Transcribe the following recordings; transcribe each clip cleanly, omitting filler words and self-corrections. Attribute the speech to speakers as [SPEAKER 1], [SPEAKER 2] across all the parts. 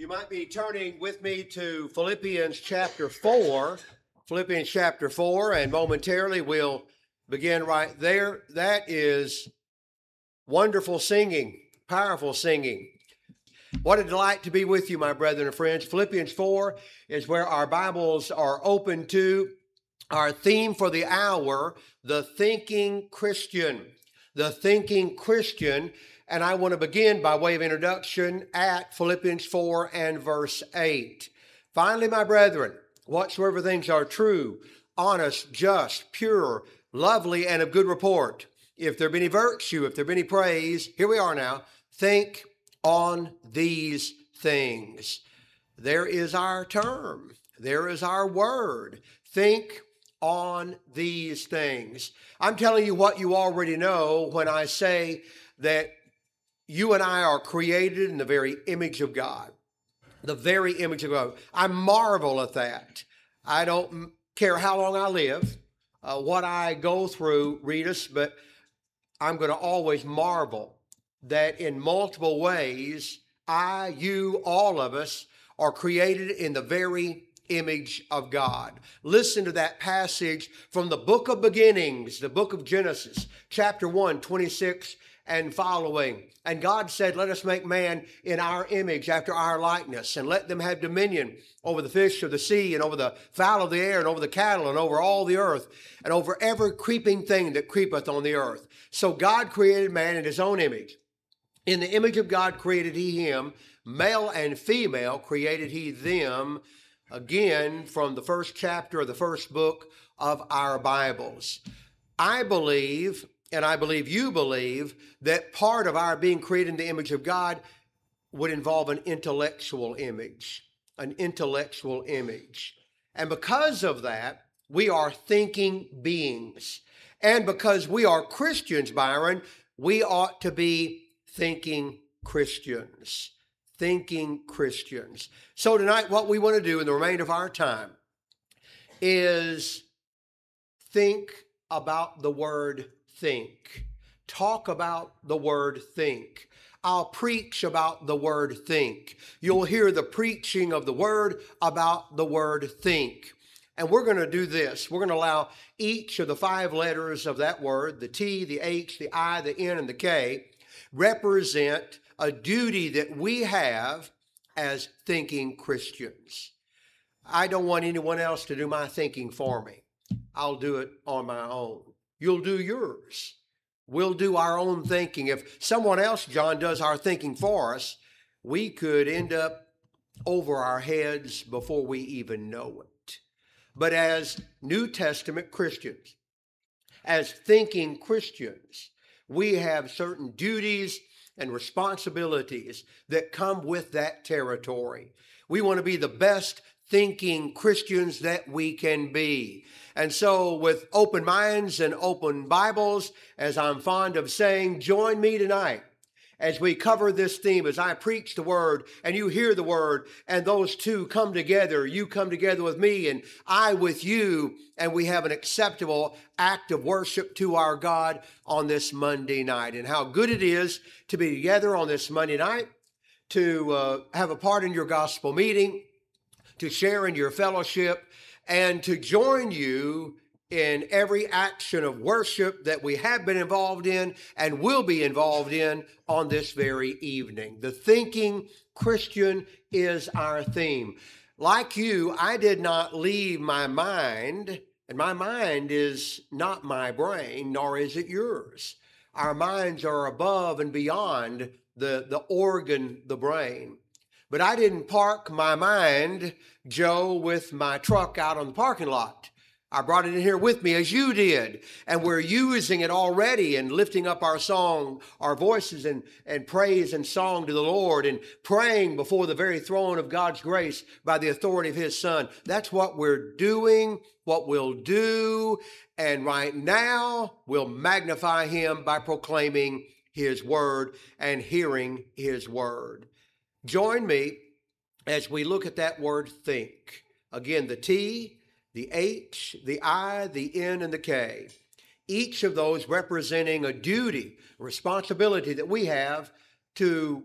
[SPEAKER 1] You might be turning with me to Philippians chapter 4. Philippians chapter 4, and momentarily we'll begin right there. That is wonderful singing, powerful singing. What a delight to be with you, my brethren and friends. Philippians 4 is where our Bibles are open to. Our theme for the hour, the thinking Christian. The thinking Christian. And I want to begin by way of introduction at Philippians 4 and verse 8. Finally, my brethren, whatsoever things are true, honest, just, pure, lovely, and of good report, if there be any virtue, if there be any praise, here we are now, think on these things. There is our term. There is our word. Think on these things. I'm telling you what you already know when I say that you and I are created in the very image of God. The very image of God. I marvel at that. I don't care how long I live, what I go through, Ritas, but I'm going to always marvel that in multiple ways, I, you, all of us are created in the very image of God. Listen to that passage from the book of beginnings, the book of Genesis, chapter 1, 26 and following. And God said, let us make man in our image after our likeness, and let them have dominion over the fish of the sea, and over the fowl of the air, and over the cattle, and over all the earth, and over every creeping thing that creepeth on the earth. So God created man in his own image. In the image of God created he him, male and female created he them. Again, from the first chapter of the first book of our Bibles. I believe, and I believe you believe, that part of our being created in the image of God would involve an intellectual image. An intellectual image. And because of that, we are thinking beings. And because we are Christians, Byron, we ought to be thinking Christians. Thinking Christians. So tonight, what we want to do in the remainder of our time is think about the word think. Talk about the word think. I'll preach about the word think. You'll hear the preaching of the word about the word think. And we're going to do this. We're going to allow each of the 5 letters of that word, the T, the H, the I, the N, and the K, represent a duty that we have as thinking Christians. I don't want anyone else to do my thinking for me. I'll do it on my own. You'll do yours. We'll do our own thinking. If someone else, John, does our thinking for us, we could end up over our heads before we even know it. But as New Testament Christians, as thinking Christians, we have certain duties and responsibilities that come with that territory. We want to be the best thinking Christians that we can be. And so with open minds and open Bibles, as I'm fond of saying, join me tonight as we cover this theme, as I preach the word and you hear the word, and those two come together. You come together with me and I with you, and we have an acceptable act of worship to our God on this Monday night. And how good it is to be together on this Monday night, to have a part in your gospel meeting, to share in your fellowship, and to join you in every action of worship that we have been involved in and will be involved in on this very evening. The thinking Christian is our theme. Like you, I did not leave my mind, and my mind is not my brain, nor is it yours. Our minds are above and beyond the organ, the brain. But I didn't park my mind, Joe, with my truck out on the parking lot. I brought it in here with me as you did, and we're using it already and lifting up our song, our voices and praise and song to the Lord, and praying before the very throne of God's grace by the authority of his Son. That's what we're doing, what we'll do, and right now we'll magnify him by proclaiming his word and hearing his word. Join me as we look at that word think. Again, the T, the H, the I, the N, and the K. Each of those representing a duty, a responsibility that we have to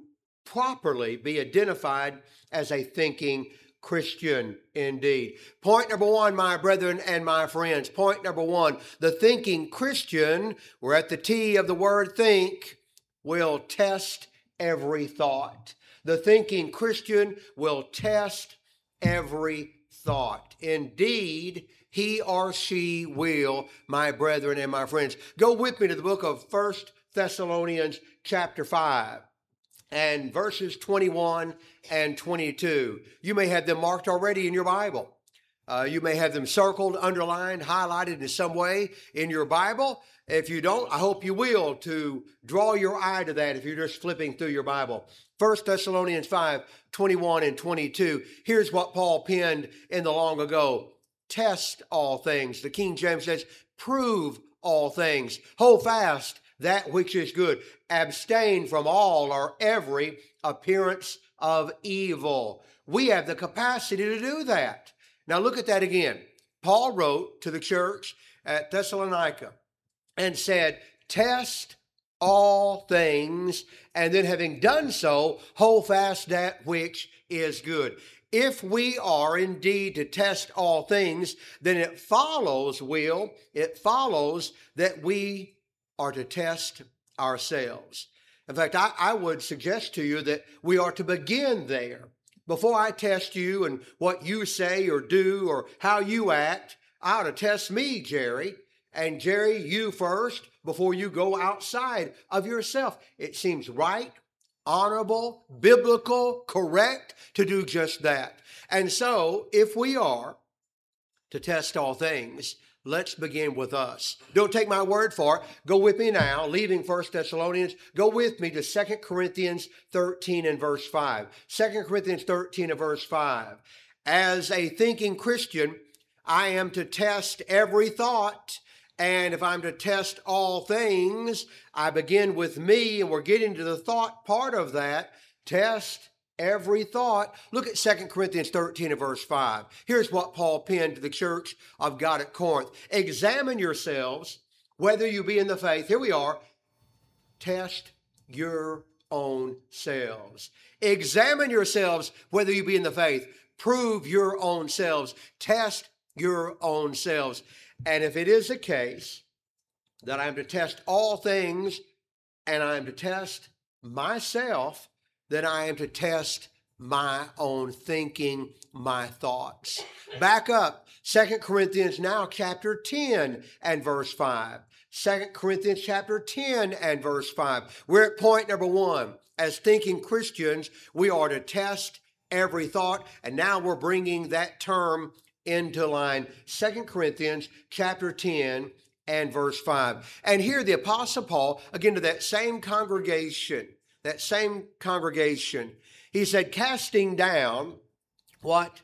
[SPEAKER 1] properly be identified as a thinking Christian indeed. Point number one, my brethren and my friends. Point number one, the thinking Christian, we're at the T of the word think, will test every thought. The thinking Christian will test every thought. Indeed, he or she will, my brethren and my friends. Go with me to the book of 1 Thessalonians chapter 5 and verses 21 and 22. You may have them marked already in your Bible. You may have them circled, underlined, highlighted in some way in your Bible. If you don't, I hope you will, to draw your eye to that if you're just flipping through your Bible. 1 Thessalonians 5, 21 and 22. Here's what Paul penned in the long ago. Test all things. The King James says, prove all things. Hold fast that which is good. Abstain from all or every appearance of evil. We have the capacity to do that. Now look at that again. Paul wrote to the church at Thessalonica and said, test all things, and then having done so, hold fast that which is good. If we are indeed to test all things, then it follows that we are to test ourselves. In fact, I would suggest to you that we are to begin there. Before I test you and what you say or do or how you act, I ought to test me, Jerry. And Jerry, you first before you go outside of yourself. It seems right, honorable, biblical, correct to do just that. And so, if we are to test all things, let's begin with us. Don't take my word for it. Go with me now, leaving 1 Thessalonians. Go with me to 2 Corinthians 13 and verse 5. 2 Corinthians 13 and verse 5. As a thinking Christian, I am to test every thought. And if I'm to test all things, I begin with me, and we're getting to the thought part of that. Test every thought. Look at 2 Corinthians 13 and verse 5. Here's what Paul penned to the church of God at Corinth. Examine yourselves, whether you be in the faith. Here we are. Test your own selves. Examine yourselves, whether you be in the faith. Prove your own selves. Test your own selves. And if it is the case that I am to test all things and I am to test myself, then I am to test my own thinking, my thoughts. Back up, 2 Corinthians now chapter 10 and verse 5. 2 Corinthians chapter 10 and verse 5. We're at point number one. As thinking Christians, we are to test every thought. And now we're bringing that term into line. 2 Corinthians chapter 10 and verse 5. And here the Apostle Paul, again to that same congregation, he said, casting down what?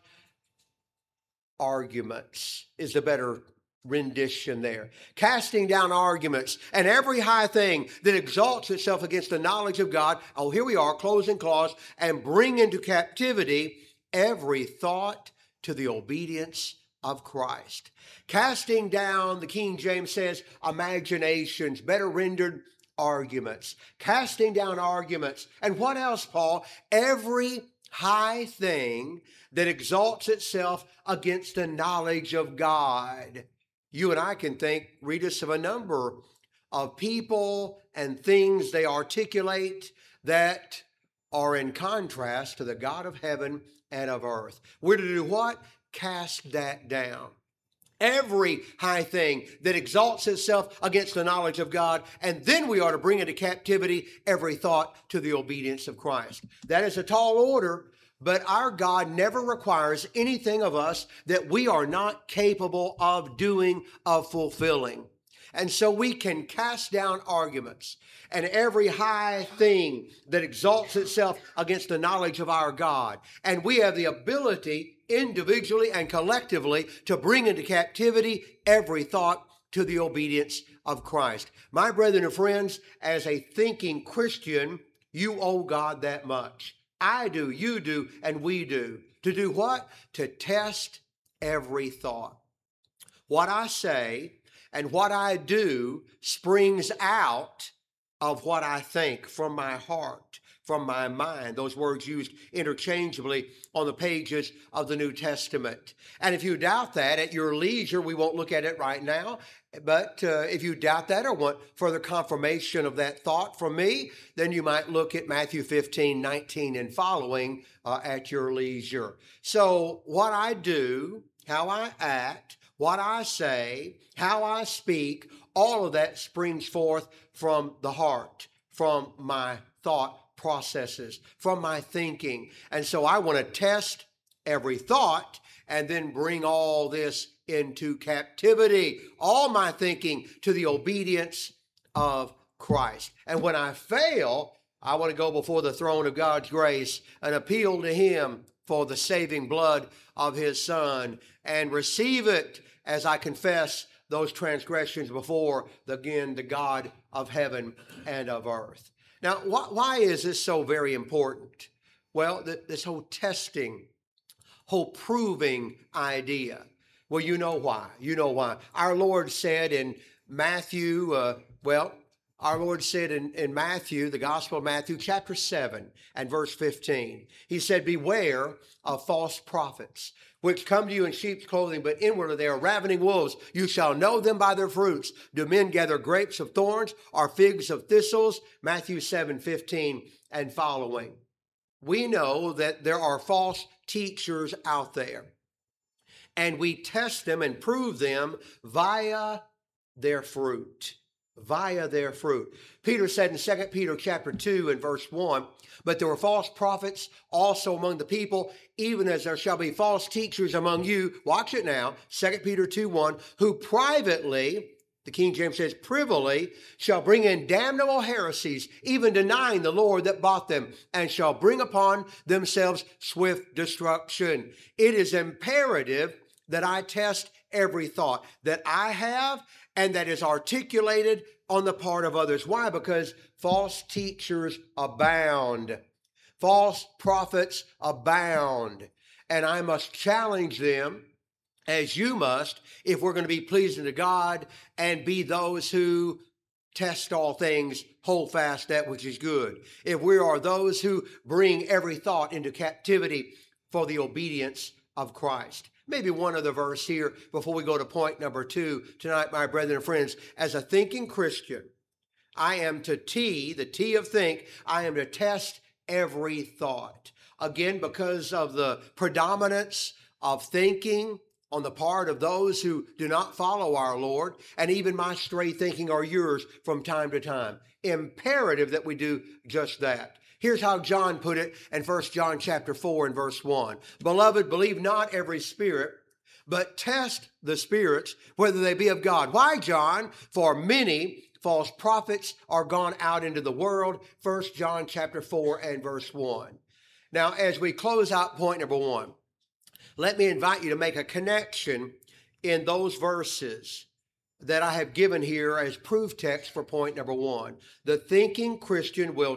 [SPEAKER 1] Arguments is the better rendition there. Casting down arguments and every high thing that exalts itself against the knowledge of God. Oh, here we are, closing clause, and bring into captivity every thought to the obedience of Christ. Casting down, the King James says, imaginations, better rendered arguments. Casting down arguments. And what else, Paul? Every high thing that exalts itself against the knowledge of God. You and I can read us of a number of people and things they articulate that are in contrast to the God of heaven and of earth. We're to do what? Cast that down. Every high thing that exalts itself against the knowledge of God, and then we are to bring into captivity every thought to the obedience of Christ. That is a tall order, but our God never requires anything of us that we are not capable of doing, of fulfilling. And so we can cast down arguments and every high thing that exalts itself against the knowledge of our God. And we have the ability individually and collectively to bring into captivity every thought to the obedience of Christ. My brethren and friends, as a thinking Christian, you owe God that much. I do, you do, and we do. To do what? To test every thought. What I say and what I do springs out of what I think from my heart, from my mind. Those words used interchangeably on the pages of the New Testament. And if you doubt that, at your leisure, we won't look at it right now. But if you doubt that or want further confirmation of that thought from me, then you might look at Matthew 15:19 and following at your leisure. So what I do, how I act, what I say, how I speak, all of that springs forth from the heart, from my thought processes, from my thinking. And so I want to test every thought and then bring all this into captivity, all my thinking to the obedience of Christ. And when I fail, I want to go before the throne of God's grace and appeal to Him for the saving blood of His Son and receive it as I confess those transgressions before, again, the God of heaven and of earth. Now, why is this so very important? Well, this whole testing, whole proving idea. Well, you know why. You know why. Our Lord said in Matthew, our Lord said in Matthew, the Gospel of Matthew, chapter 7 and verse 15, He said, beware of false prophets, which come to you in sheep's clothing, but inwardly they are ravening wolves. You shall know them by their fruits. Do men gather grapes of thorns or figs of thistles? Matthew 7:15 and following. We know that there are false teachers out there, and we test them and prove them via their fruit. Via their fruit. Peter said in 2 Peter chapter 2 and verse 1, but there were false prophets also among the people, even as there shall be false teachers among you. Watch it now. 2 Peter 2:1, who privately, the King James says privily, shall bring in damnable heresies, even denying the Lord that bought them, and shall bring upon themselves swift destruction. It is imperative that I test every thought that I have and that is articulated on the part of others. Why? Because false teachers abound. False prophets abound. And I must challenge them, as you must, if we're going to be pleasing to God and be those who test all things, hold fast that which is good. If we are those who bring every thought into captivity for the obedience of Christ. Maybe one other verse here before we go to point number 2 tonight, my brethren and friends. As a thinking Christian, I am to the T of think, I am to test every thought. Again, because of the predominance of thinking on the part of those who do not follow our Lord, and even my stray thinking or yours from time to time. Imperative that we do just that. Here's how John put it in 1 John chapter 4 and verse 1. Beloved, believe not every spirit, but test the spirits, whether they be of God. Why, John? For many false prophets are gone out into the world. 1 John chapter 4 and verse 1. Now, as we close out point number 1, let me invite you to make a connection in those verses that I have given here as proof text for point number 1. The thinking Christian will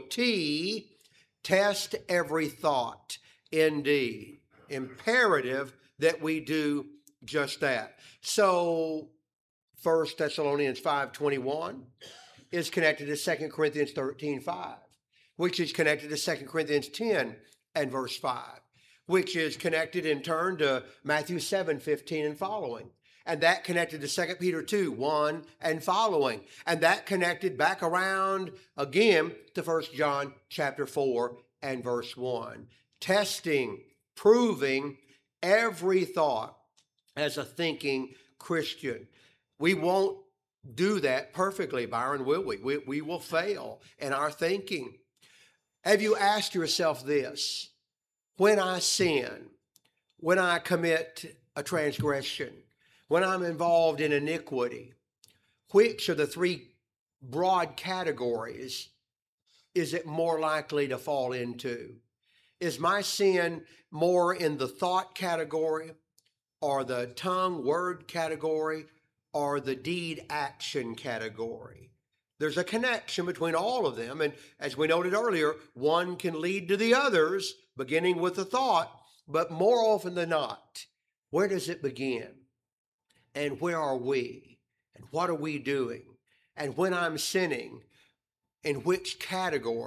[SPEAKER 1] test every thought. Indeed, imperative that we do just that. So 1 Thessalonians 5:21 is connected to 2 Corinthians 13:5, which is connected to 2 Corinthians 10 and verse 5, which is connected in turn to Matthew 7:15 and following. And that connected to 2 Peter 2:1 and following. And that connected back around again to 1 John chapter 4 and verse 1. Testing, proving every thought as a thinking Christian. We won't do that perfectly, Byron, will we? We will fail in our thinking. Have you asked yourself this? When I sin, when I commit a transgression, when I'm involved in iniquity, which of the 3 broad categories is it more likely to fall into? Is my sin more in the thought category, or the tongue word category, or the deed action category? There's a connection between all of them, and as we noted earlier, one can lead to the others, beginning with the thought, but more often than not, where does it begin? And where are we? And what are we doing? And when I'm sinning, in which category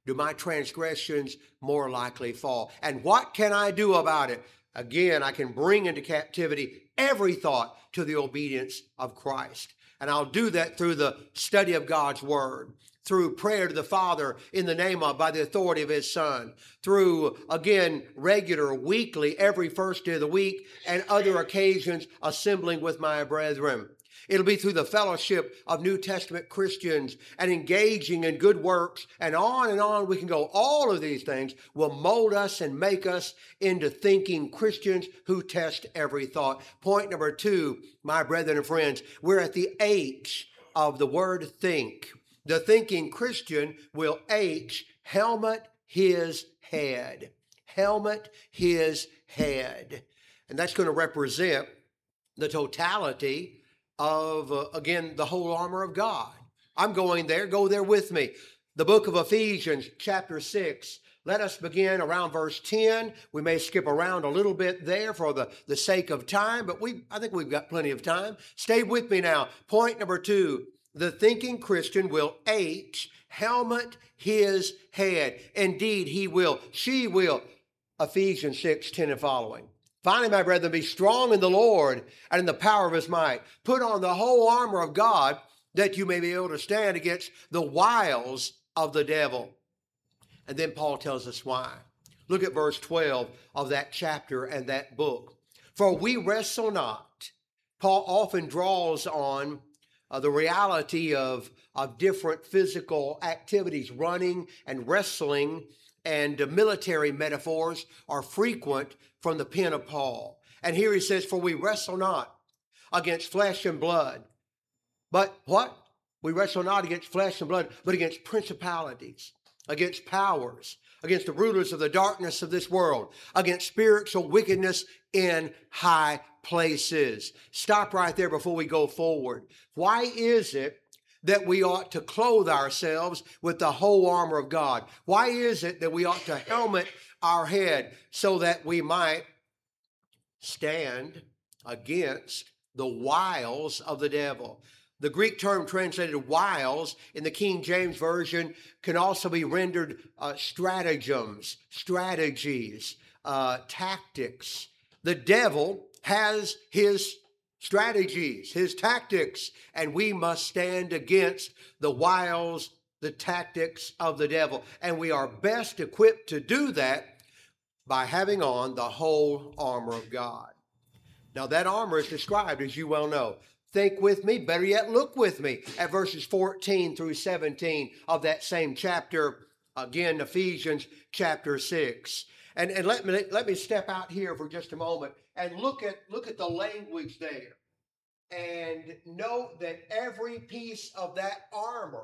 [SPEAKER 1] do my transgressions more likely fall. And what can I do about it? Again, I can bring into captivity every thought to the obedience of Christ. And I'll do that through the study of God's word, through prayer to the Father in the name of, by the authority of his Son, through, again, regular, weekly, every first day of the week, and other occasions, assembling with my brethren. It'll be through the fellowship of New Testament Christians and engaging in good works, and on we can go. All of these things will mold us and make us into thinking Christians who test every thought. Point number 2, my brethren and friends, we're at the H of the word think. The thinking Christian will helmet his head. Helmet his head. And that's going to represent the totality of, again, the whole armor of God. I'm going there. Go there with me. The book of Ephesians, chapter 6. Let us begin around verse 10. We may skip around a little bit there for the sake of time, but I think we've got plenty of time. Stay with me now. Point number 2. The thinking Christian will helmet his head. Indeed, he will. She will. Ephesians 6, 10 and following. Finally, my brethren, be strong in the Lord and in the power of his might. Put on the whole armor of God that you may be able to stand against the wiles of the devil. And then Paul tells us why. Look at verse 12 of that chapter and that book. For we wrestle not. Paul often draws on the reality of different physical activities. Running and wrestling and military metaphors are frequent from the pen of Paul. And here he says, for we wrestle not against flesh and blood. But what? We wrestle not against flesh and blood, but against principalities, against powers, against the rulers of the darkness of this world, against spiritual wickedness in high places. Stop right there before we go forward. Why is it that we ought to clothe ourselves with the whole armor of God? Why is it that we ought to helmet our head so that we might stand against the wiles of the devil? The Greek term translated wiles in the King James Version can also be rendered stratagems, strategies, tactics. The devil has his strategies, his tactics, and we must stand against the wiles, the tactics of the devil. And we are best equipped to do that by having on the whole armor of God. Now that armor is described, as you well know. Think with me, better yet, look with me at verses 14 through 17 of that same chapter, again, Ephesians chapter 6. And let me step out here for just a moment and look at the language there. And note that every piece of that armor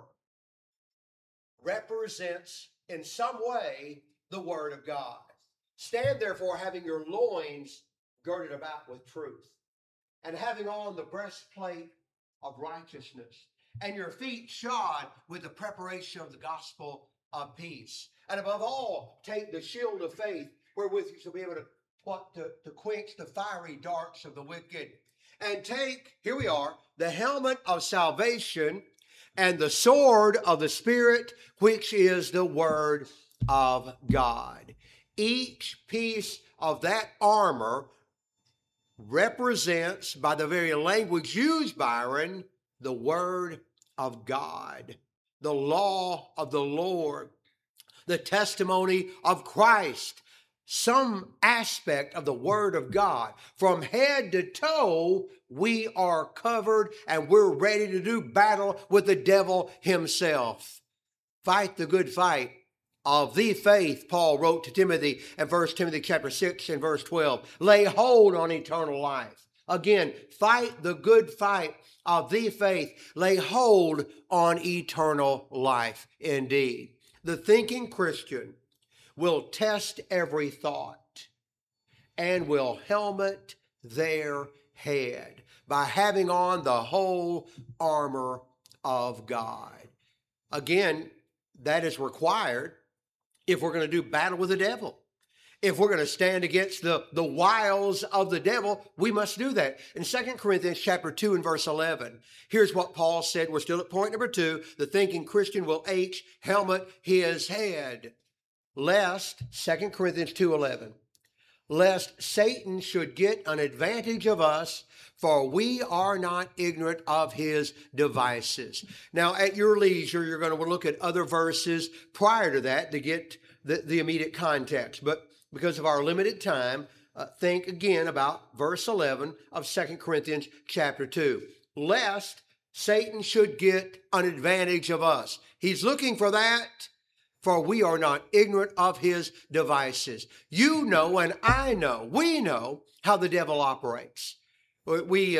[SPEAKER 1] represents in some way the word of God. Stand therefore having your loins girded about with truth, and having on the breastplate of righteousness, and your feet shod with the preparation of the gospel of peace. And above all, take the shield of faith, wherewith you shall be able to quench the fiery darts of the wicked. And take, here we are, the helmet of salvation and the sword of the Spirit, which is the word of God. Each piece of that armor represents, by the very language used, Byron, the word of God, the law of the Lord, the testimony of Christ, some aspect of the word of God. From head to toe, we are covered and we're ready to do battle with the devil himself. Fight the good fight of the faith, Paul wrote to Timothy in 1 Timothy chapter 6 and verse 12. Lay hold on eternal life. Again, fight the good fight of the faith. Lay hold on eternal life indeed. The thinking Christian will test every thought and will helmet their head by having on the whole armor of God. Again, that is required if we're going to do battle with the devil. If we're going to stand against the wiles of the devil, we must do that. In 2 Corinthians chapter 2 and verse 11, here's what Paul said. We're still at point number 2. The thinking Christian will helmet his head. Lest, 2 Corinthians 2:11, lest Satan should get an advantage of us, for we are not ignorant of his devices. Now, at your leisure, you're going to look at other verses prior to that to get the immediate context. But because of our limited time, think again about verse 11 of 2 Corinthians chapter 2. Lest Satan should get an advantage of us. He's looking for that, for we are not ignorant of his devices. You know and I know, we know how the devil operates. We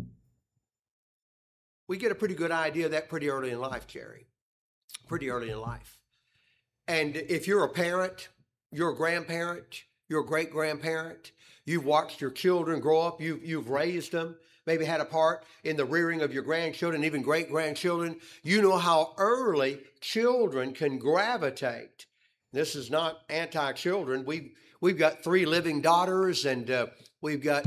[SPEAKER 1] get a pretty good idea of that pretty early in life, Jerry. Pretty early in life. And if you're a parent, you're a grandparent, you're a great-grandparent, you've watched your children grow up, you've raised them, maybe had a part in the rearing of your grandchildren, even great-grandchildren, you know how early children can gravitate. This is not anti-children. We've got 3 living daughters, and we've got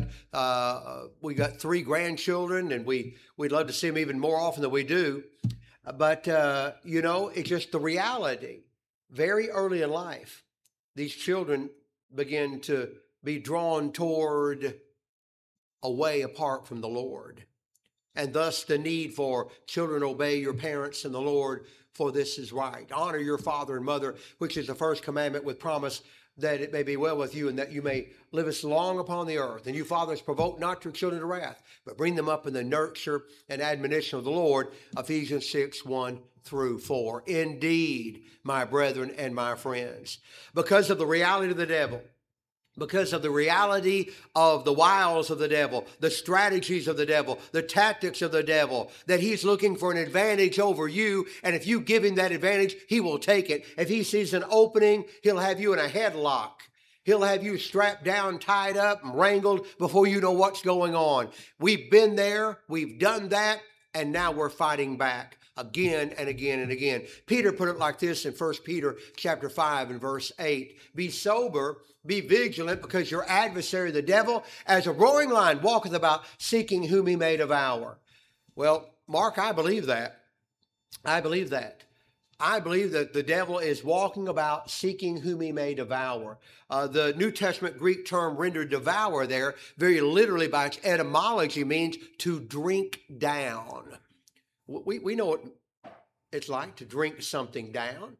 [SPEAKER 1] 3 grandchildren, and we'd love to see them even more often than we do. But, it's just the reality. Very early in life, these children begin to be drawn toward a way apart from the Lord. And thus the need for children obey your parents in the Lord, for this is right. Honor your father and mother, which is the first commandment, with promise that it may be well with you and that you may live as long upon the earth. And you fathers, provoke not your children to wrath, but bring them up in the nurture and admonition of the Lord. Ephesians 6:1-4. Indeed, my brethren and my friends, because of the reality of the devil, because of the reality of the wiles of the devil, the strategies of the devil, the tactics of the devil, that he's looking for an advantage over you. And if you give him that advantage, he will take it. If he sees an opening, he'll have you in a headlock. He'll have you strapped down, tied up, and wrangled before you know what's going on. We've been there, we've done that, and now we're fighting back again and again and again. Peter put it like this in 1 Peter chapter 5 and verse 8. Be sober, be vigilant, because your adversary, the devil, as a roaring lion, walketh about, seeking whom he may devour. Well, Mark, I believe that. I believe that. I believe that the devil is walking about seeking whom he may devour. The New Testament Greek term rendered devour there, very literally by its etymology, means to drink down. We know what it's like to drink something down.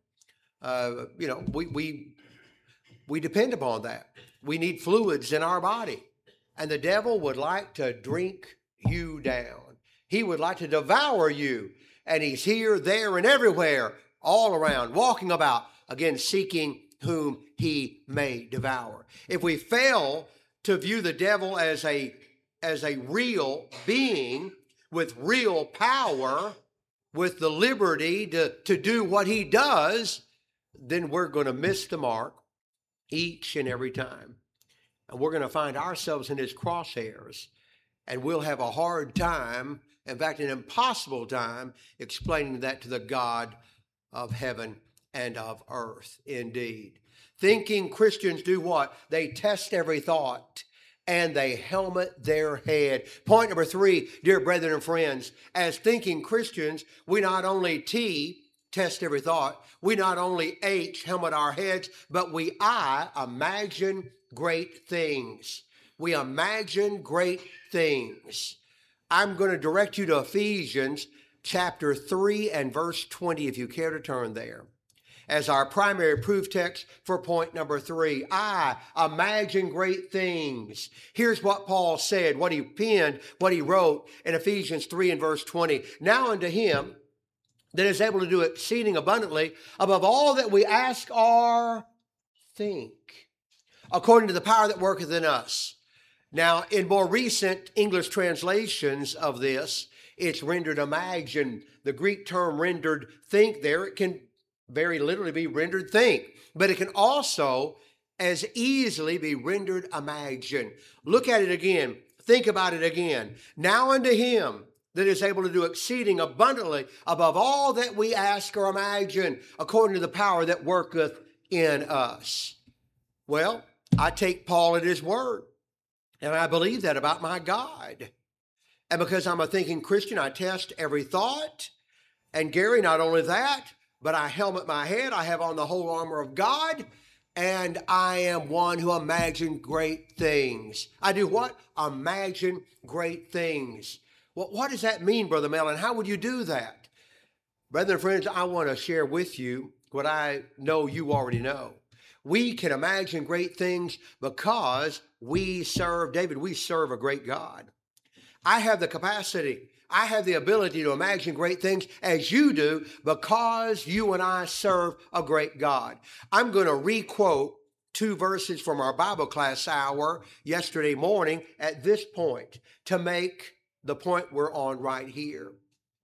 [SPEAKER 1] We depend upon that. We need fluids in our body. And the devil would like to drink you down. He would like to devour you. And he's here, there, and everywhere, all around, walking about, again, seeking whom he may devour. If we fail to view the devil as a real being with real power, with the liberty to do what he does, then we're going to miss the mark each and every time. And we're going to find ourselves in his crosshairs, and we'll have a hard time, in fact, an impossible time, explaining that to the God of heaven and of earth, indeed. Thinking Christians do what? They test every thought, and they helmet their head. Point number 3, dear brethren and friends, as thinking Christians, we not only test every thought, we not only helmet our heads, but we imagine great things. We imagine great things. I'm going to direct you to Ephesians chapter 3 and verse 20, if you care to turn there, as our primary proof text for point number 3. I imagine great things. Here's what Paul said, what he penned, what he wrote in Ephesians 3 and verse 20. Now unto him that is able to do exceeding abundantly above all that we ask or think, according to the power that worketh in us. Now, in more recent English translations of this, it's rendered imagine. The Greek term rendered think there, it can very literally be rendered think, but it can also as easily be rendered imagine. Look at it again. Think about it again. Now unto him that is able to do exceeding abundantly above all that we ask or imagine, according to the power that worketh in us. Well, I take Paul at his word, and I believe that about my God. And because I'm a thinking Christian, I test every thought. And Gary, not only that, but I helmet my head. I have on the whole armor of God. And I am one who imagines great things. I do what? Imagine great things. Well, what does that mean, Brother Mellon? How would you do that? Brethren and friends, I want to share with you what I know you already know. We can imagine great things because we serve, David, we serve a great God. I have the capacity, I have the ability to imagine great things as you do because you and I serve a great God. I'm going to re-quote 2 verses from our Bible class hour yesterday morning at this point to make the point we're on right here.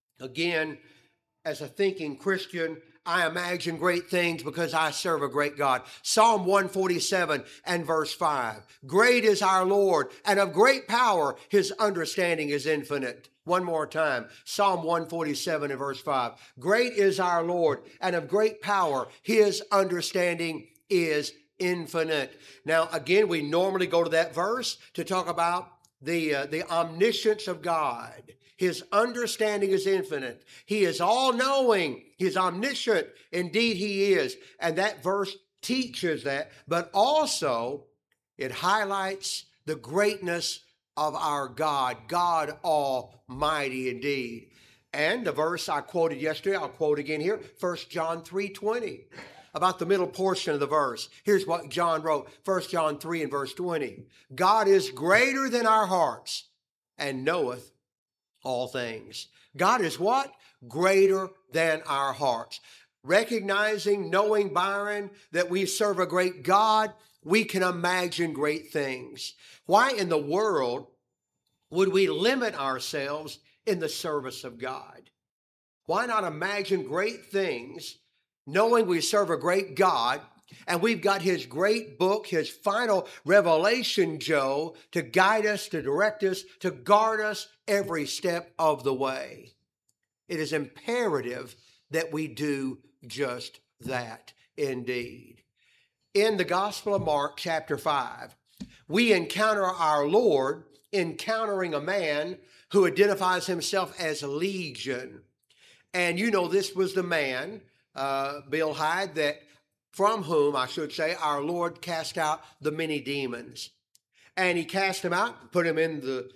[SPEAKER 1] Again, as a thinking Christian, I imagine great things because I serve a great God. Psalm 147 and verse 5. Great is our Lord, and of great power, his understanding is infinite. One more time. Psalm 147 and verse 5. Great is our Lord, and of great power, his understanding is infinite. Now, again, we normally go to that verse to talk about the omniscience of God. His understanding is infinite. He is all-knowing. He is omniscient. Indeed, he is. And that verse teaches that, but also it highlights the greatness of our God, God Almighty indeed. And the verse I quoted yesterday, I'll quote again here, 1 John 3:20. About the middle portion of the verse. Here's what John wrote, 1 John 3 and verse 20. God is greater than our hearts and knoweth all things. God is what? Greater than our hearts. Recognizing, knowing, Byron, that we serve a great God, we can imagine great things. Why in the world would we limit ourselves in the service of God? Why not imagine great things, knowing we serve a great God, and we've got his great book, his final revelation, Joe, to guide us, to direct us, to guard us every step of the way. It is imperative that we do just that indeed. In the Gospel of Mark, chapter 5, we encounter our Lord encountering a man who identifies himself as Legion. And you know, this was the man, Bill Hyde, that from whom, I should say, our Lord cast out the many demons. And he cast them out, put them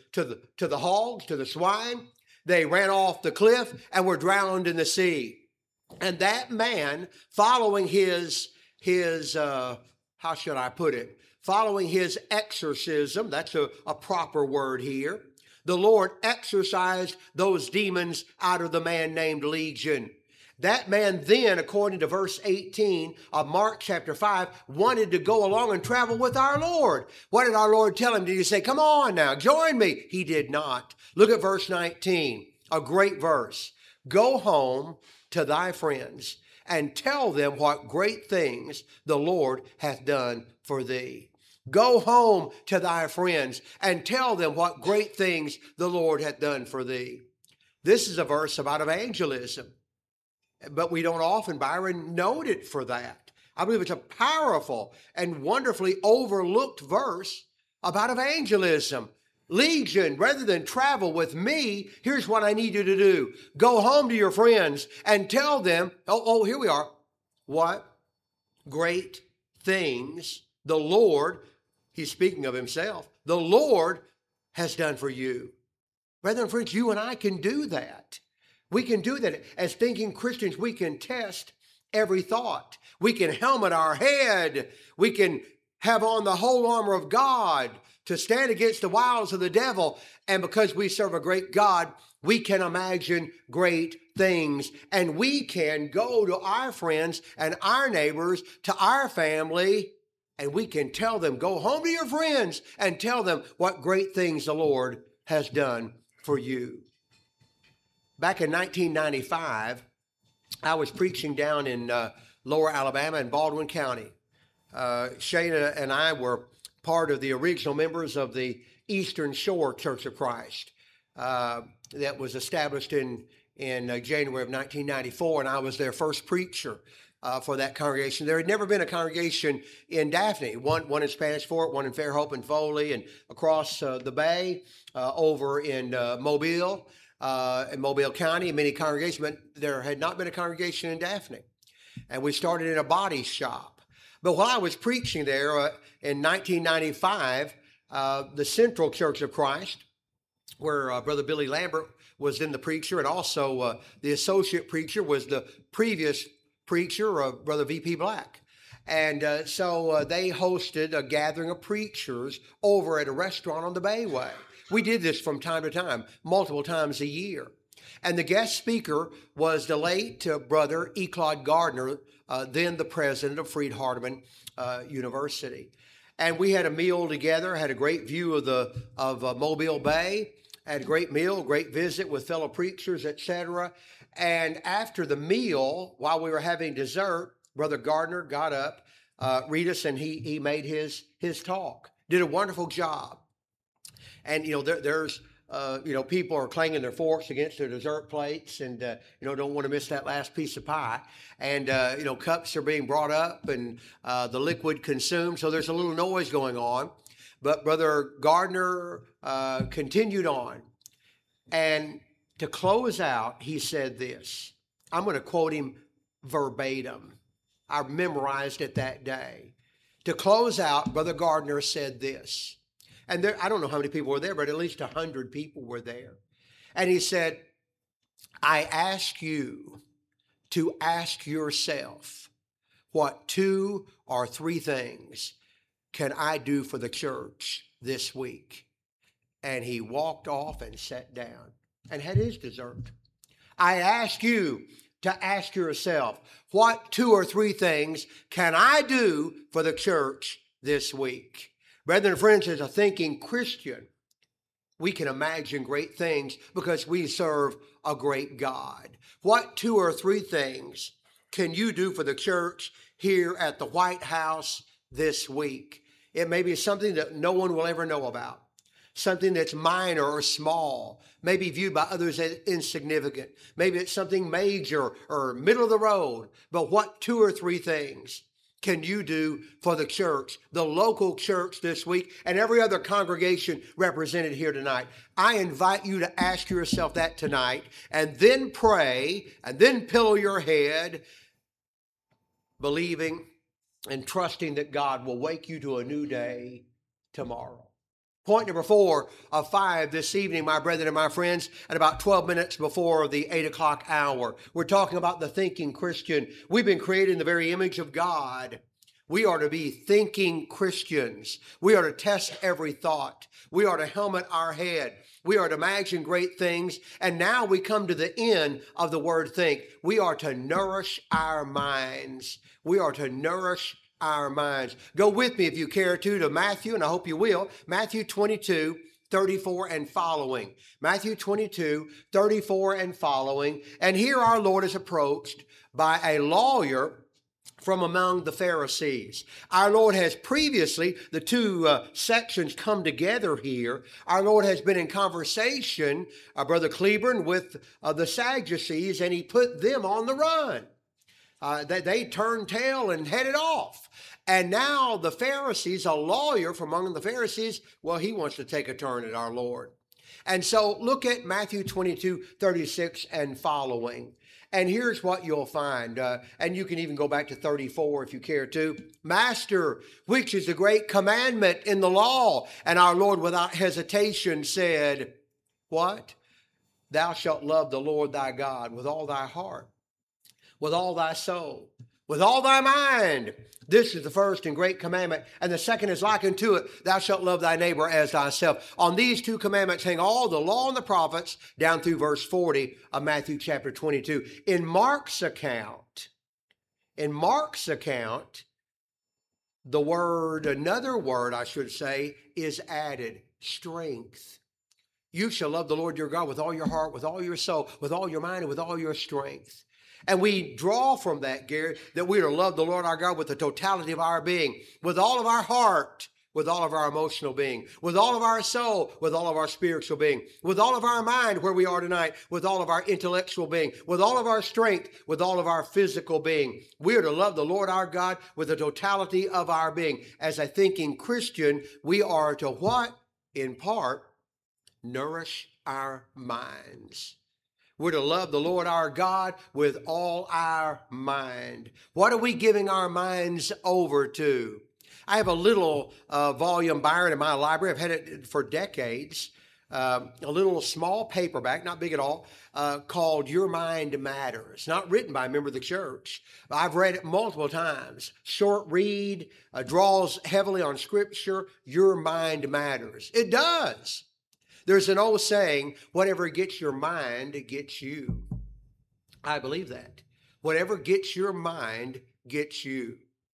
[SPEAKER 1] to the hogs, to the swine. They ran off the cliff and were drowned in the sea. And that man, following his how should I put it? Following his exorcism, that's a proper word here. The Lord exorcised those demons out of the man named Legion. That man then, according to verse 18 of Mark chapter 5, wanted to go along and travel with our Lord. What did our Lord tell him? Did he say, come on now, join me? He did not. Look at verse 19, a great verse. Go home to thy friends and tell them what great things the Lord hath done for thee. Go home to thy friends and tell them what great things the Lord hath done for thee. This is a verse about evangelism. But we don't often, Byron, note it for that. I believe it's a powerful and wonderfully overlooked verse about evangelism. Legion, rather than travel with me, here's what I need you to do. Go home to your friends and tell them, here we are. What great things the Lord, he's speaking of himself, the Lord has done for you. Brethren and friends, you and I can do that. We can do that. As thinking Christians, we can test every thought. We can helmet our head. We can have on the whole armor of God to stand against the wiles of the devil. And because we serve a great God, we can imagine great things. And we can go to our friends and our neighbors, to our family, and we can tell them, go home to your friends and tell them what great things the Lord has done for you. Back in 1995, I was preaching down in Lower Alabama in Baldwin County. Shana and I were part of the original members of the Eastern Shore Church of Christ that was established in January of 1994, and I was their first preacher. for that congregation. There had never been a congregation in Daphne, one in Spanish Fort, one in Fairhope and Foley, and across the bay over in Mobile County, many congregations, but there had not been a congregation in Daphne. And we started in a body shop. But while I was preaching there in 1995, the Central Church of Christ, where Brother Billy Lambert was then the preacher, and also the associate preacher was the previous preacher, Brother V.P. Black. And so they hosted a gathering of preachers over at a restaurant on the Bayway. We did this from time to time, multiple times a year. And the guest speaker was the late Brother E. Claude Gardner, then the president of Freed-Hardeman University. And we had a meal together, had a great view of Mobile Bay, had a great meal, great visit with fellow preachers, etc. And after the meal, while we were having dessert, Brother Gardner got up, read us, and he made his talk. Did a wonderful job. And, there's people are clanging their forks against their dessert plates and, don't want to miss that last piece of pie. And, cups are being brought up and the liquid consumed. So there's a little noise going on. But Brother Gardner continued on. And to close out, he said this. I'm going to quote him verbatim. I memorized it that day. To close out, Brother Gardner said this. And I don't know how many people were there, but at least 100 people were there. And he said, I ask you to ask yourself, what 2 or 3 things can I do for the church this week? And he walked off and sat down and had his dessert. I ask you to ask yourself, what 2 or 3 things can I do for the church this week? Brethren and friends, as a thinking Christian, we can imagine great things because we serve a great God. What 2 or 3 things can you do for the church here at the White House this week? It may be something that no one will ever know about, something that's minor or small, maybe viewed by others as insignificant. Maybe it's something major or middle of the road. But what 2 or 3 things can you do for the church, the local church this week, and every other congregation represented here tonight? I invite you to ask yourself that tonight, and then pray, and then pillow your head, believing and trusting that God will wake you to a new day tomorrow. Point number 4 of 5 this evening, my brethren and my friends, at about 12 minutes before the 8 o'clock hour. We're talking about the thinking Christian. We've been created in the very image of God. We are to be thinking Christians. We are to test every thought. We are to helmet our head. We are to imagine great things. And now we come to the end of the word think. We are to nourish our minds. We are to nourish our minds. Go with me if you care to Matthew, and I hope you will. Matthew 22, 34 and following. Matthew 22, 34 and following. And here our Lord is approached by a lawyer from among the Pharisees. Our Lord has previously, the 2 sections come together here. Our Lord has been in conversation, Brother Cleburne, with the Sadducees, and he put them on the run. They turned tail and headed off. And now the Pharisees, a lawyer from among the Pharisees, well, he wants to take a turn at our Lord. And so look at Matthew 22, 36 and following. And here's what you'll find. And you can even go back to 34 if you care to. Master, which is the great commandment in the law? And our Lord without hesitation said, what? Thou shalt love the Lord thy God with all thy heart, with all thy soul, with all thy mind. This is the first and great commandment. And the second is like unto it, thou shalt love thy neighbor as thyself. On these 2 commandments hang all the law and the prophets, down through verse 40 of Matthew chapter 22. In Mark's account, another word I should say, is added, strength. You shall love the Lord your God with all your heart, with all your soul, with all your mind, and with all your strength. And we draw from that, Gary, that we are to love the Lord our God with the totality of our being, with all of our heart, with all of our emotional being, with all of our soul, with all of our spiritual being, with all of our mind where we are tonight, with all of our intellectual being, with all of our strength, with all of our physical being. We are to love the Lord our God with the totality of our being. As a thinking Christian, we are to what? In part, nourish our minds. We're to love the Lord our God with all our mind. What are we giving our minds over to? I have a little volume Byron in my library. I've had it for decades. A little small paperback, not big at all, called Your Mind Matters. Not written by a member of the church. I've read it multiple times. Short read, draws heavily on Scripture. Your mind matters. It does. There's an old saying, whatever gets your mind, it gets you. I believe that. Whatever gets your mind, gets you.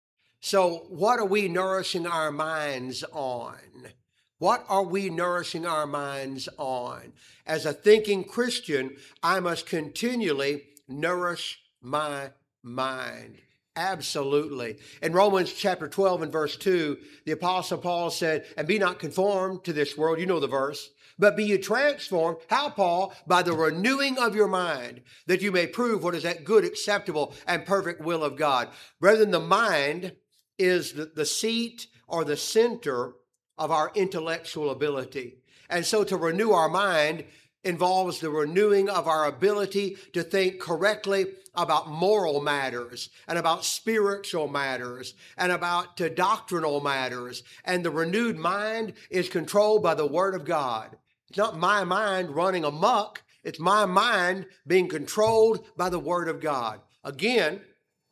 [SPEAKER 1] So what are we nourishing our minds on? What are we nourishing our minds on? As a thinking Christian, I must continually nourish my mind. Absolutely. In Romans chapter 12 and verse 2, the Apostle Paul said, and be not conformed to this world. You know the verse. But be ye transformed. How, Paul? By the renewing of your mind, that you may prove what is that good, acceptable, and perfect will of God. Brethren, the mind is the seat or the center of our intellectual ability. And so to renew our mind involves the renewing of our ability to think correctly about moral matters and about spiritual matters and about doctrinal matters. And the renewed mind is controlled by the Word of God. It's not my mind running amok. It's my mind being controlled by the Word of God. Again,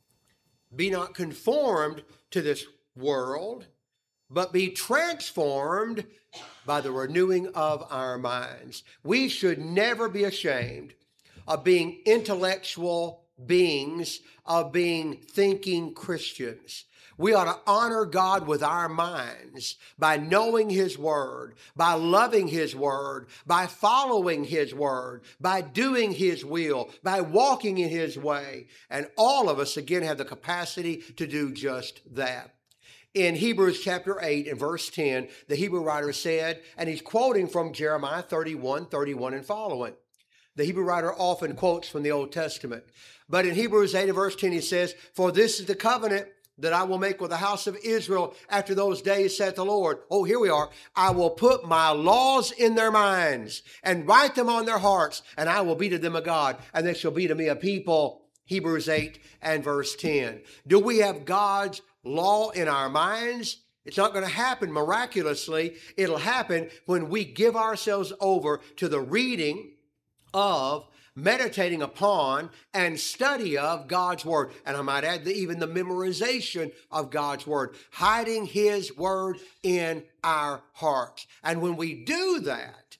[SPEAKER 1] be not conformed to this world, but be transformed by the renewing of our minds. We should never be ashamed of being intellectual beings, of being thinking Christians. We ought to honor God with our minds by knowing His Word, by loving His Word, by following His Word, by doing His will, by walking in His way. And all of us, again, have the capacity to do just that. In Hebrews chapter 8 and verse 10, the Hebrew writer said, and he's quoting from Jeremiah 31 and following. The Hebrew writer often quotes from the Old Testament. But in Hebrews 8 and verse 10, he says, for this is the covenant that I will make with the house of Israel after those days, saith the Lord. Oh, here we are. I will put my laws in their minds and write them on their hearts, and I will be to them a God, and they shall be to me a people. Hebrews 8 and verse 10. Do we have God's law in our minds? It's not going to happen miraculously. It'll happen when we give ourselves over to the reading of, meditating upon, and study of God's Word. And I might add even the memorization of God's Word, hiding His Word in our hearts. And when we do that,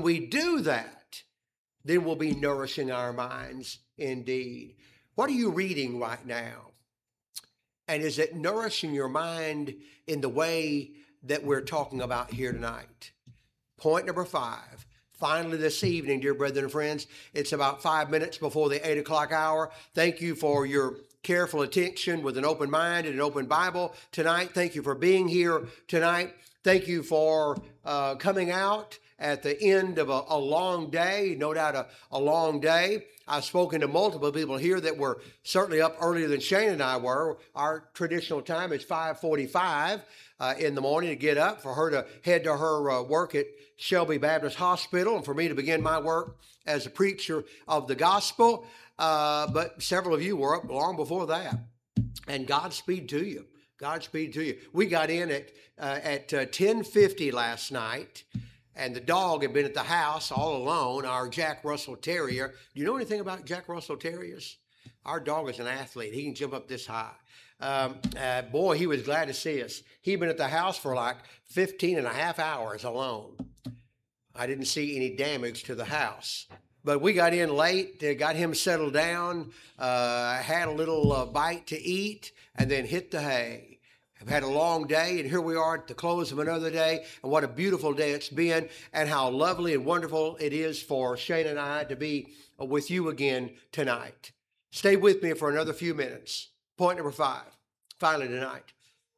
[SPEAKER 1] then we'll be nourishing our minds indeed. What are you reading right now? And is it nourishing your mind in the way that we're talking about here tonight? Point number 5. Finally, this evening, dear brethren and friends, it's about 5 minutes before the 8 o'clock hour. Thank you for your careful attention with an open mind and an open Bible tonight. Thank you for being here tonight. Thank you for coming out at the end of a long day, no doubt a long day. I've spoken to multiple people here that were certainly up earlier than Shane and I were. Our traditional time is 5:45 in the morning to get up, for her to head to her work at Shelby Baptist Hospital, and for me to begin my work as a preacher of the gospel. But several of you were up long before that. And Godspeed to you. Godspeed to you. We got in at 10:50 last night. And the dog had been at the house all alone, our Jack Russell Terrier. Do you know anything about Jack Russell Terriers? Our dog is an athlete. He can jump up this high. Boy, he was glad to see us. He'd been at the house for like 15 and a half hours alone. I didn't see any damage to the house. But we got in late, got him settled down, had a little bite to eat, and then hit the hay. I've had a long day, and here we are at the close of another day, and what a beautiful day it's been, and how lovely and wonderful it is for Shane and I to be with you again tonight. Stay with me for another few minutes. Point number 5, finally tonight.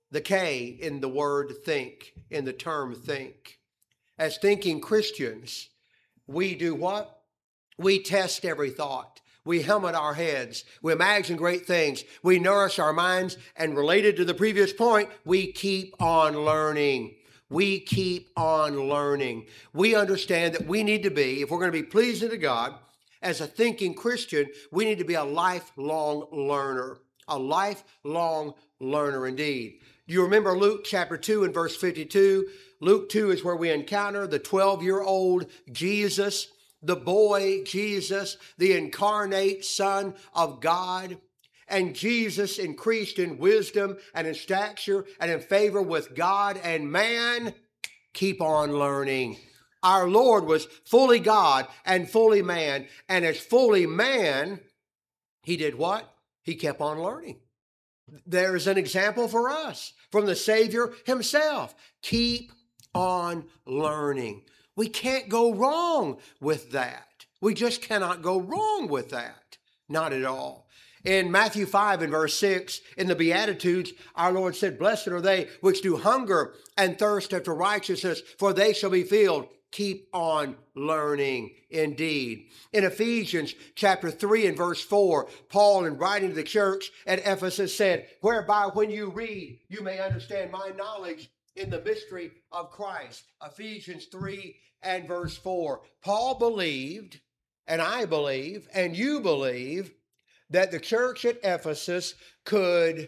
[SPEAKER 1] the K in the word think, in the term think. As thinking Christians, we do what? We test every thought. We helmet our heads. We imagine great things. We nourish our minds. And related to the previous point, we keep on learning. We keep on learning. We understand that we need to be, if we're going to be pleasing to God, as a thinking Christian, we need to be a lifelong learner. A lifelong learner indeed. Do you remember Luke chapter 2 and verse 52? Luke 2 is where we encounter the 12-year-old Jesus, the boy Jesus, the incarnate Son of God. And Jesus increased in wisdom and in stature and in favor with God and man. Keep on learning. Our Lord was fully God and fully man. And as fully man, he did what? He kept on learning. There's an example for us from the Savior himself. Keep on learning. We can't go wrong with that. We just cannot go wrong with that. Not at all. In Matthew 5 and verse 6, in the Beatitudes, our Lord said, "Blessed are they which do hunger and thirst after righteousness, for they shall be filled." Keep on learning indeed. In Ephesians chapter 3 and verse 4, Paul, in writing to the church at Ephesus, said, "Whereby when you read, you may understand my knowledge in the mystery of Christ." Ephesians 3 and verse 4. Paul believed, and I believe, and you believe, that the church at Ephesus could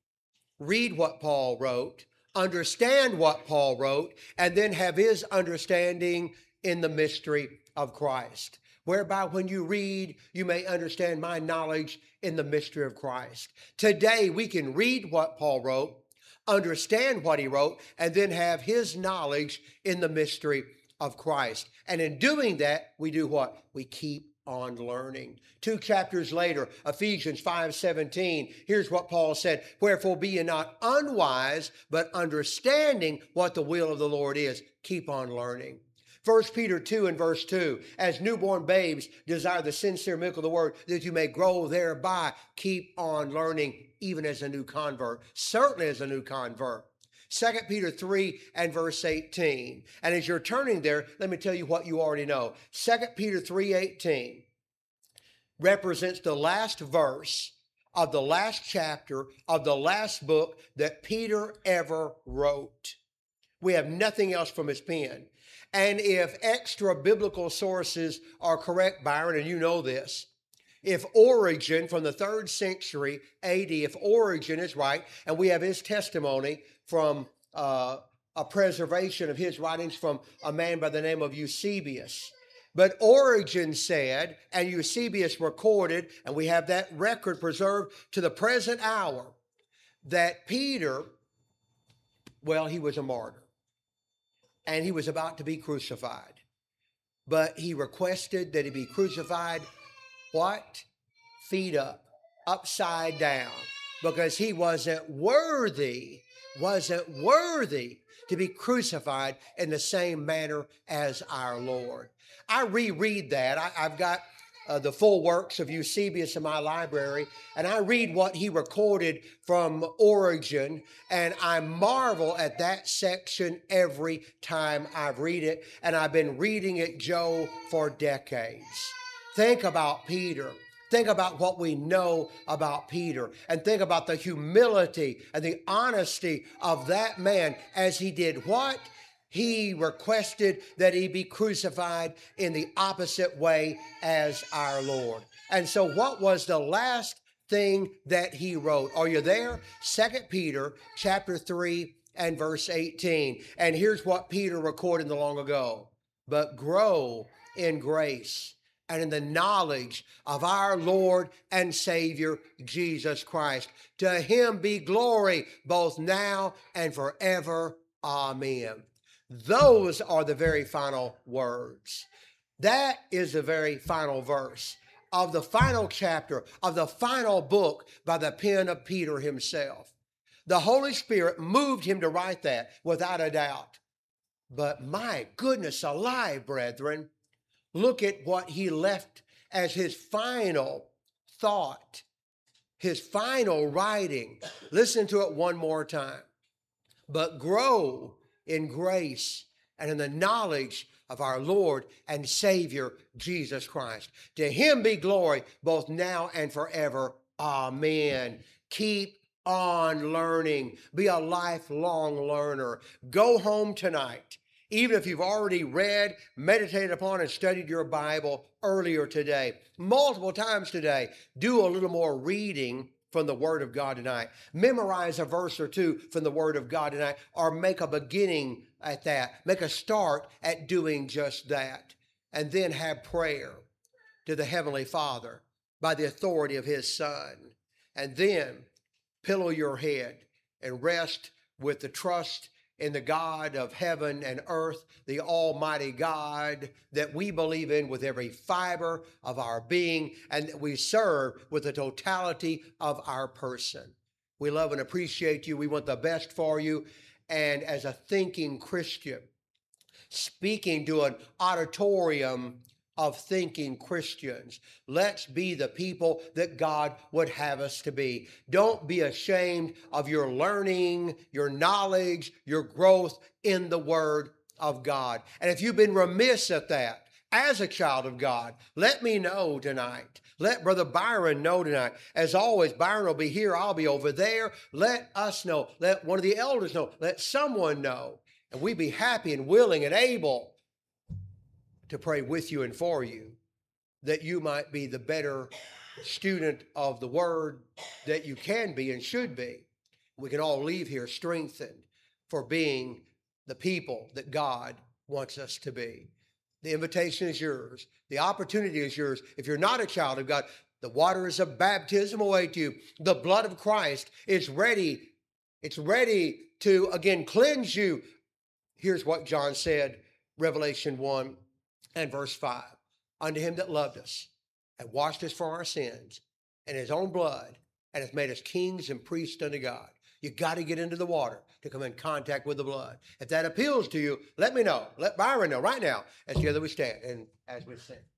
[SPEAKER 1] read what Paul wrote, understand what Paul wrote, and then have his understanding in the mystery of Christ. Whereby when you read, you may understand my knowledge in the mystery of Christ. Today, we can read what Paul wrote, understand what he wrote, and then have his knowledge in the mystery of Christ. And in doing that, we do what? We keep on learning. 2 chapters later, Ephesians 5:17, here's what Paul said, "Wherefore be ye not unwise, but understanding what the will of the Lord is." Keep on learning. 1 Peter 2 and verse 2, "As newborn babes desire the sincere milk of the word, that you may grow thereby." Keep on learning, even as a new convert, certainly as a new convert. 2 Peter 3 and verse 18. And as you're turning there, let me tell you what you already know. 2 Peter 3:18 represents the last verse of the last chapter of the last book that Peter ever wrote. We have nothing else from his pen. And if extra biblical sources are correct, Byron, and you know this, if Origen from the 3rd century AD, if Origen is right, and we have his testimony from a preservation of his writings from a man by the name of Eusebius. But Origen said, and Eusebius recorded, and we have that record preserved to the present hour, that Peter, well, he was a martyr. And he was about to be crucified. But he requested that he be crucified, what? Feet up, upside down, because he wasn't worthy to be crucified in the same manner as our Lord. I reread that. I've got the full works of Eusebius in my library, and I read what he recorded from Origen, and I marvel at that section every time I read it, and I've been reading it, Joe, for decades. Think about Peter. Think about what we know about Peter, and think about the humility and the honesty of that man as he did what? He requested that he be crucified in the opposite way as our Lord. And so what was the last thing that he wrote? Are you there? 2 Peter chapter 3 and verse 18. And here's what Peter recorded long ago. "But grow in grace and in the knowledge of our Lord and Savior, Jesus Christ. To him be glory both now and forever. Amen." Those are the very final words. That is the very final verse of the final chapter of the final book by the pen of Peter himself. The Holy Spirit moved him to write that without a doubt. But my goodness alive, brethren, look at what he left as his final thought, his final writing. Listen to it one more time. but grow in grace and in the knowledge of our Lord and Savior, Jesus Christ. To him be glory both now and forever. Amen. Keep on learning. Be a lifelong learner. Go home tonight. Even if you've already read, meditated upon, and studied your Bible earlier today, multiple times today, do a little more reading from the Word of God tonight. Memorize a verse or two from the Word of God tonight, or make a beginning at that. Make a start at doing just that. And then have prayer to the Heavenly Father by the authority of His Son. And then pillow your head and rest with the trust in the God of heaven and earth, the Almighty God that we believe in with every fiber of our being and that we serve with the totality of our person. We love and appreciate you. We want the best for you. And as a thinking Christian, speaking to an auditorium of thinking Christians, let's be the people that God would have us to be. Don't be ashamed of your learning, your knowledge, your growth in the Word of God. And if you've been remiss at that, as a child of God, let me know tonight. Let Brother Byron know tonight. As always, Byron will be here. I'll be over there. Let us know. Let one of the elders know. Let someone know. And we be happy and willing and able to pray with you and for you, that you might be the better student of the Word that you can be and should be. We can all leave here strengthened for being the people that God wants us to be. The invitation is yours. The opportunity is yours. If you're not a child of God, the waters of baptism await you. The blood of Christ is ready. It's ready to, again, cleanse you. Here's what John said, Revelation 1 and verse 5. Unto him that loved us and washed us from our sins in his own blood and hath made us kings and priests unto God. You got to get into the water to come in contact with the blood. If that appeals to you, let me know. Let Byron know right now as together we stand and as we sing.